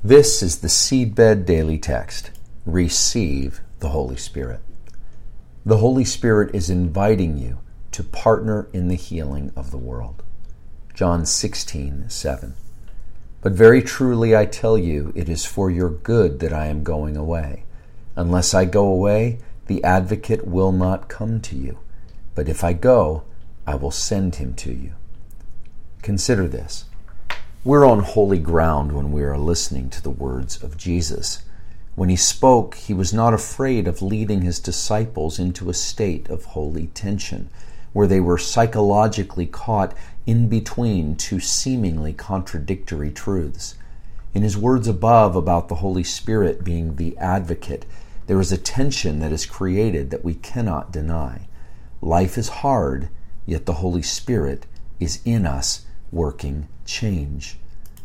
This is the Seedbed Daily Text. Receive the Holy Spirit. The Holy Spirit is inviting you to partner in the healing of the world. John 16:7. But very truly I tell you, it is for your good that I am going away. Unless I go away, the Advocate will not come to you. But if I go, I will send him to you. Consider this. We're on holy ground when we are listening to the words of Jesus. When he spoke, he was not afraid of leading his disciples into a state of holy tension, where they were psychologically caught in between two seemingly contradictory truths. In his words above about the Holy Spirit being the Advocate, there is a tension that is created that we cannot deny. Life is hard, yet the Holy Spirit is in us working change.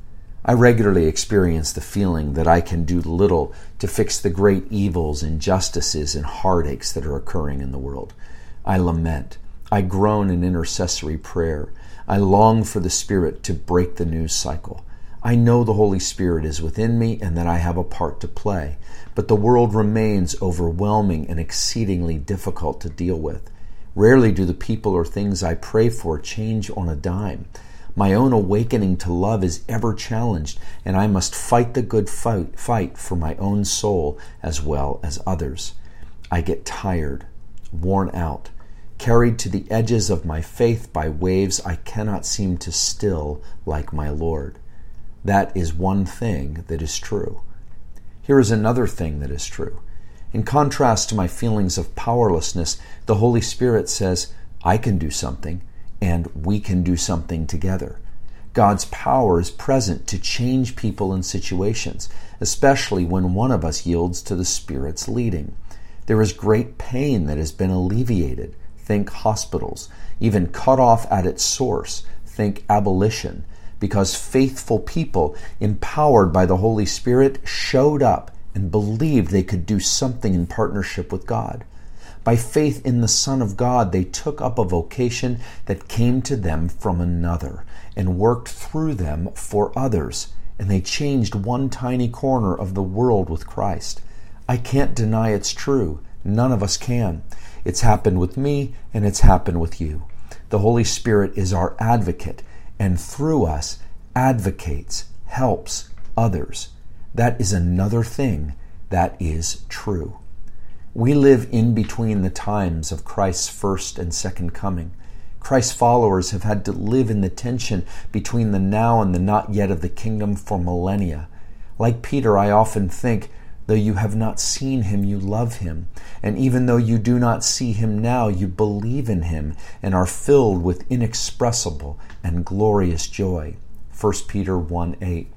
I regularly experience the feeling that I can do little to fix the great evils, injustices, and heartaches that are occurring in the world. I lament. I groan in intercessory prayer. I long for the Spirit to break the news cycle. I know the Holy Spirit is within me and that I have a part to play, but the world remains overwhelming and exceedingly difficult to deal with. Rarely do the people or things I pray for change on a dime. My own awakening to love is ever challenged, and I must fight the good fight for my own soul as well as others. I get tired, worn out, carried to the edges of my faith by waves I cannot seem to still like my Lord. That is one thing that is true. Here is another thing that is true. In contrast to my feelings of powerlessness, the Holy Spirit says, I can do something, and we can do something together. God's power is present to change people and situations, especially when one of us yields to the Spirit's leading. There is great pain that has been alleviated. Think hospitals, even cut off at its source. Think abolition, because faithful people, empowered by the Holy Spirit, showed up and believed they could do something in partnership with God. By faith in the Son of God, they took up a vocation that came to them from another and worked through them for others, and they changed one tiny corner of the world with Christ. I can't deny it's true. None of us can. It's happened with me, and it's happened with you. The Holy Spirit is our advocate, and through us, advocates, helps others. That is another thing that is true. We live in between the times of Christ's first and second coming. Christ's followers have had to live in the tension between the now and the not yet of the kingdom for millennia. Like Peter, I often think, though you have not seen him, you love him. And even though you do not see him now, you believe in him and are filled with inexpressible and glorious joy. 1 Peter 1:8.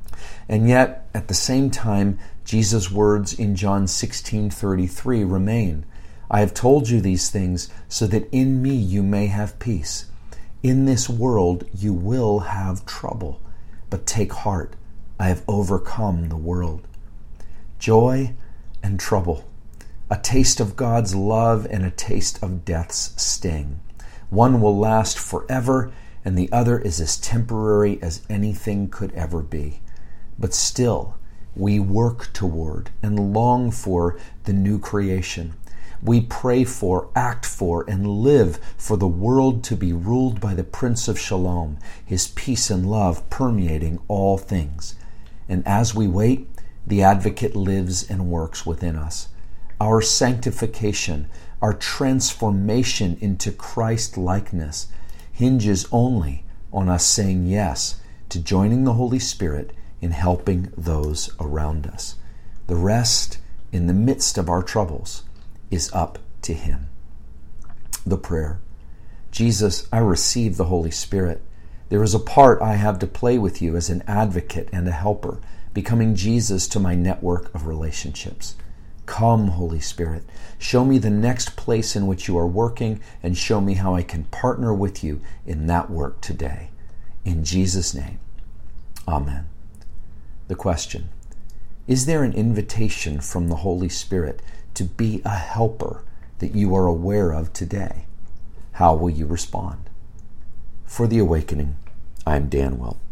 And yet, at the same time, Jesus' words in John 16:33 remain. I have told you these things so that in me you may have peace. In this world you will have trouble, but take heart, I have overcome the world. Joy and trouble, a taste of God's love and a taste of death's sting. One will last forever, and the other is as temporary as anything could ever be. But still, we work toward and long for the new creation. We pray for, act for, and live for the world to be ruled by the Prince of Shalom, his peace and love permeating all things. And as we wait, the Advocate lives and works within us. Our sanctification, our transformation into Christ-likeness hinges only on us saying yes to joining the Holy Spirit in helping those around us. The rest, in the midst of our troubles, is up to him. The prayer. Jesus, I receive the Holy Spirit. There is a part I have to play with you as an advocate and a helper, becoming Jesus to my network of relationships. Come, Holy Spirit, show me the next place in which you are working and show me how I can partner with you in that work today. In Jesus' name, amen. The question, is there an invitation from the Holy Spirit to be a helper that you are aware of today? How will you respond? For The Awakening, I'm Dan Welp.